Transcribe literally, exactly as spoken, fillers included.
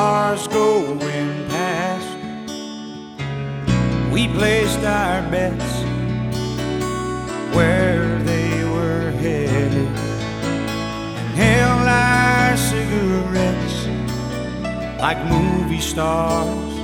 cars going past. We placed our bets where they were headed and held our cigarettes like movie stars